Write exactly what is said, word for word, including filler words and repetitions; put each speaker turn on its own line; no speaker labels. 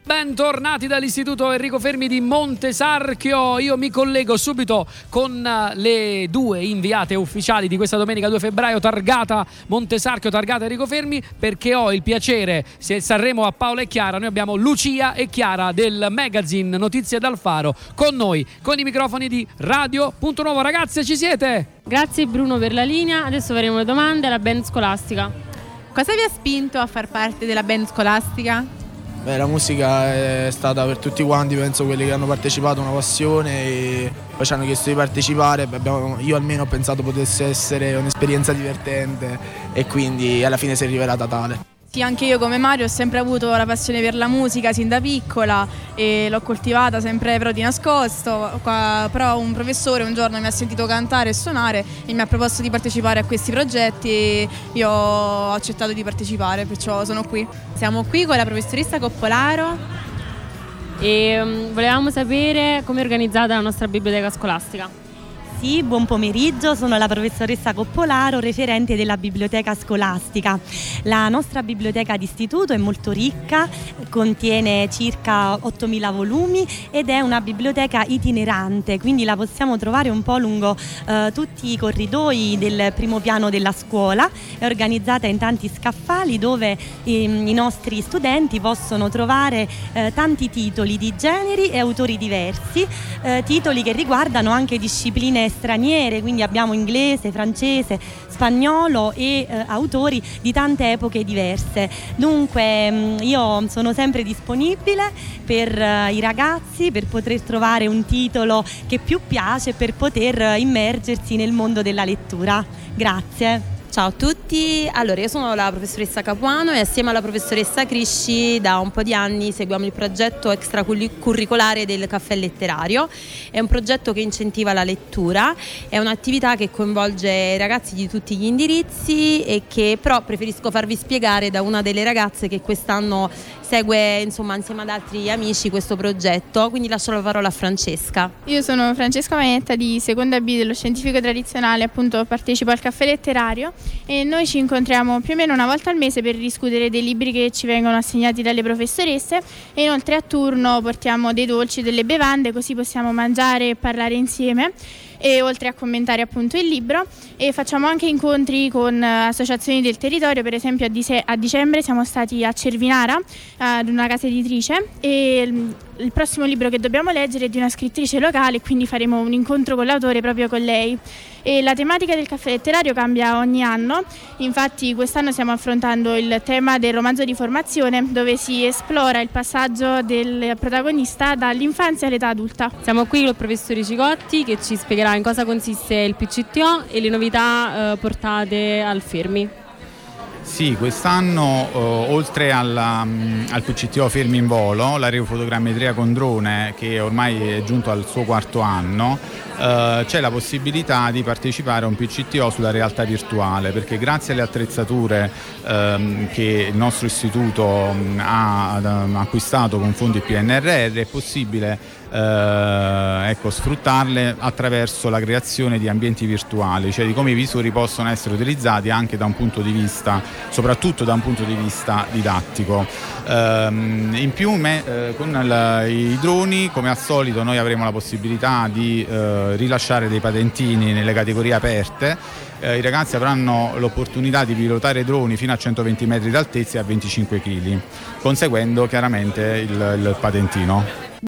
Bentornati dall'Istituto Enrico Fermi di Montesarchio. Io mi collego subito con le due inviate ufficiali di questa domenica due febbraio, targata Montesarchio, targata Enrico Fermi, perché ho il piacere, se Sanremo a Paola e Chiara, noi abbiamo Lucia e Chiara del magazine Notizie dal Faro con noi, con i microfoni di Radio Punto Nuovo. Ragazze, ci siete?
Grazie Bruno per la linea, adesso faremo le domande alla band scolastica.
Cosa vi ha spinto a far parte della band scolastica?
Beh, la musica è stata per tutti quanti, penso quelli che hanno partecipato, una passione, e poi ci hanno chiesto di partecipare. Abbiamo, io almeno ho pensato potesse essere un'esperienza divertente e quindi alla fine si è rivelata tale.
Sì, anche io come Mario ho sempre avuto la passione per la musica sin da piccola e l'ho coltivata sempre però di nascosto. Qua, però un professore un giorno mi ha sentito cantare e suonare e mi ha proposto di partecipare a questi progetti e io ho accettato di partecipare, perciò sono qui.
Siamo qui con la professoressa Coppolaro
e um, volevamo sapere come è organizzata la nostra biblioteca scolastica.
Sì, buon pomeriggio, sono la professoressa Coppolaro, referente della biblioteca scolastica. La nostra biblioteca d'istituto è molto ricca, contiene circa ottomila volumi ed è una biblioteca itinerante, quindi la possiamo trovare un po' lungo eh, tutti i corridoi del primo piano della scuola. È organizzata in tanti scaffali dove eh, i nostri studenti possono trovare eh, tanti titoli di generi e autori diversi, eh, titoli che riguardano anche discipline straniere, quindi abbiamo inglese, francese, spagnolo e eh, autori di tante epoche diverse. Dunque mh, io sono sempre disponibile per eh, i ragazzi, per poter trovare un titolo che più piace, per poter eh, immergersi nel mondo della lettura. Grazie.
Ciao a tutti, allora io sono la professoressa Capuano e assieme alla professoressa Crisci da un po' di anni seguiamo il progetto extracurricolare del caffè letterario. È un progetto che incentiva la lettura, è un'attività che coinvolge i ragazzi di tutti gli indirizzi e che però preferisco farvi spiegare da una delle ragazze che quest'anno segue insomma insieme ad altri amici questo progetto, quindi lascio la parola a Francesca.
Io sono Francesca Magnetta di seconda B dello scientifico tradizionale, appunto partecipo al caffè letterario e noi ci incontriamo più o meno una volta al mese per discutere dei libri che ci vengono assegnati dalle professoresse e inoltre a turno portiamo dei dolci, delle bevande, così possiamo mangiare e parlare insieme, e oltre a commentare appunto il libro, e facciamo anche incontri con associazioni del territorio. Per esempio a, dise- a dicembre siamo stati a Cervinara ad una casa editrice e il, il prossimo libro che dobbiamo leggere è di una scrittrice locale, quindi faremo un incontro con l'autore proprio con lei. E la tematica del caffè letterario cambia ogni anno, infatti quest'anno stiamo affrontando il tema del romanzo di formazione, dove si esplora il passaggio del protagonista dall'infanzia all'età adulta.
Siamo qui con il professore Cicotti che ci spiegherà in cosa consiste il P C T O e le novità eh, portate al Fermi.
Sì, quest'anno eh, oltre alla, mh, al P C T O Fermi in Volo, l'aerofotogrammetria con drone, che ormai è giunto al suo quarto anno, eh, c'è la possibilità di partecipare a un P C T O sulla realtà virtuale, perché grazie alle attrezzature ehm, che il nostro istituto mh, ha ad, acquistato con fondi P N R R è possibile Eh, ecco, sfruttarle attraverso la creazione di ambienti virtuali, cioè di come i visori possono essere utilizzati anche da un punto di vista, soprattutto da un punto di vista didattico. Eh, in più me, eh, con il, i droni, come al solito, noi avremo la possibilità di eh, rilasciare dei patentini nelle categorie aperte. Eh, I ragazzi avranno l'opportunità di pilotare droni fino a centoventi metri d'altezza e a venticinque chili, conseguendo chiaramente il, il patentino.